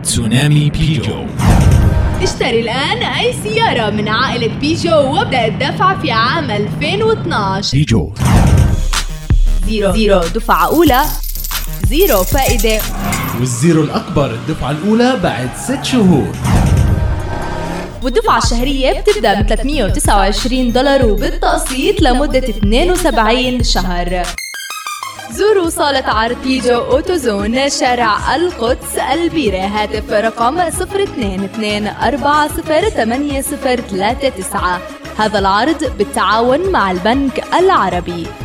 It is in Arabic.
تسونامي بيجو. اشتري الآن أي سيارة من عائلة بيجو وابدأ الدفع في عام 2012. بيجو 0 دفعة أولى، 0 فائدة، والزيرو الأكبر الدفعة الأولى بعد 6 شهور، والدفعة الشهرية بتبدأ ب $329 وبالتقسيط لمدة 72 شهر. زوروا صالة عرض بيجو أوتوزون شارع القدس البيرة، هاتف رقم 0224080039. هذا العرض بالتعاون مع البنك العربي.